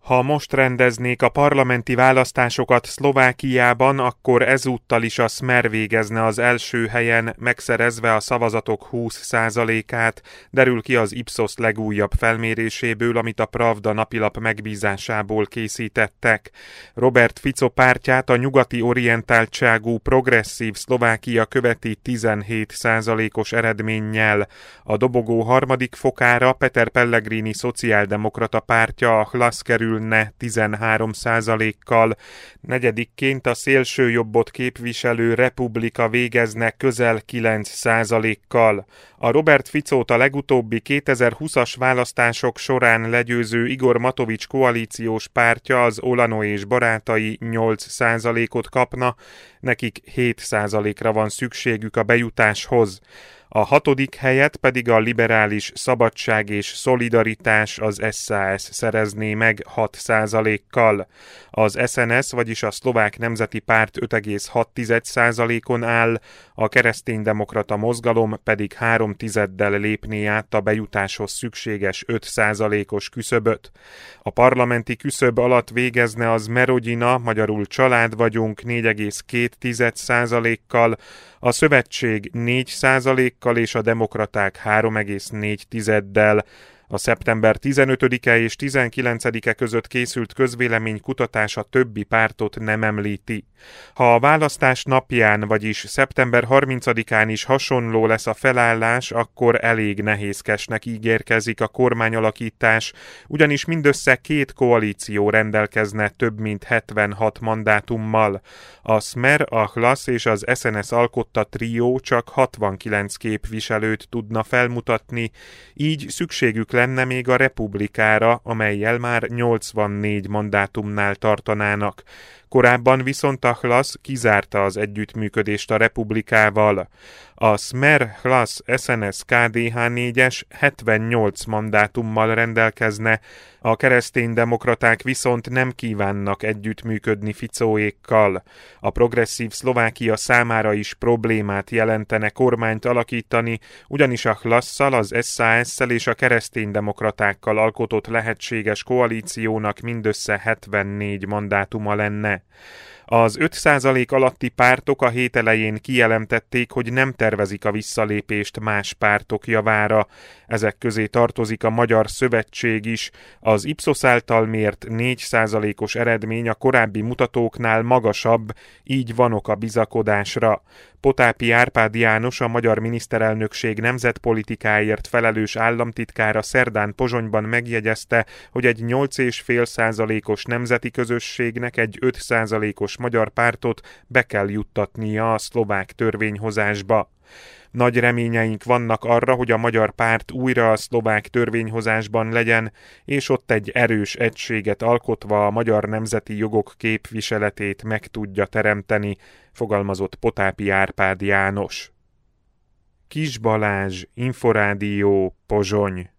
Ha most rendeznék a parlamenti választásokat Szlovákiában, akkor ezúttal is a Smer végezne az első helyen, megszerezve a szavazatok 20%-át, derül ki az Ipsos legújabb felméréséből, amit a Pravda napilap megbízásából készítettek. Robert Fico pártját a nyugati orientáltságú Progresszív Szlovákia követi 17%-os eredménnyel. A dobogó harmadik fokára Peter Pellegrini szociáldemokrata pártja, a Hlas kerülne 13%-kal, negyedikként a szélsőjobbot képviselő Republika végezne közel 9%-kal. A Robert Ficót a legutóbbi 2020-as választások során legyőző Igor Matovics koalíciós pártja, az Olano és barátai 8%-ot kapna, nekik 7%-ra van szükségük a bejutáshoz. A hatodik helyet pedig a liberális Szabadság és Szolidaritás, az SZSZ szerezné meg 6%-kal. Az SNS, vagyis a Szlovák Nemzeti Párt 5,6%-on áll, a Kereszténydemokrata Mozgalom pedig 3%-del lépné át a bejutáshoz szükséges 5%-os küszöböt. A parlamenti küszöb alatt végezne az Merodina, magyarul Család vagyunk 4,2%-kal, a Szövetség 4%-kal és a Demokraták 3,4%-del. A szeptember 15-e és 19-e között készült közvéleménykutatás a többi pártot nem említi. Ha a választás napján, vagyis szeptember 30-án is hasonló lesz a felállás, akkor elég nehézkesnek ígérkezik a kormányalakítás, ugyanis mindössze 2 koalíció rendelkezne több mint 76 mandátummal. A Smer, a Hlas és az SNS alkotta trió csak 69 képviselőt tudna felmutatni, így szükségük lenne még a Republikára, amellyel már 84 mandátumnál tartanának. Korábban viszont a Hlas kizárta az együttműködést a Republikával. A Smer, Hlas, SNS, KDH 4-es 78 mandátummal rendelkezne, a kereszténydemokraták viszont nem kívánnak együttműködni Ficóékkal. A Progresszív Szlovákia számára is problémát jelentene kormányt alakítani, ugyanis a Hlasszal, az SZSZ-szel és a kereszténydemokratákkal alkotott lehetséges koalíciónak mindössze 74 mandátuma lenne. Az 5% alatti pártok a hét elején kijelentették, hogy nem tervezik a visszalépést más pártok javára. Ezek közé tartozik a Magyar Szövetség is. Az Ipsos által mért 4%-os eredmény a korábbi mutatóknál magasabb, így van ok a bizakodásra. Potápi Árpád János, a magyar miniszterelnökség nemzetpolitikáért felelős államtitkára szerdán Pozsonyban megjegyezte, hogy egy 8,5%-os nemzeti közösségnek egy 5%-os magyar pártot be kell juttatnia a szlovák törvényhozásba. Nagy reményeink vannak arra, hogy a magyar párt újra a szlovák törvényhozásban legyen, és ott egy erős egységet alkotva a magyar nemzeti jogok képviseletét meg tudja teremteni, fogalmazott Potápi Árpád János. Kis Balázs, Inforádió, Pozsony.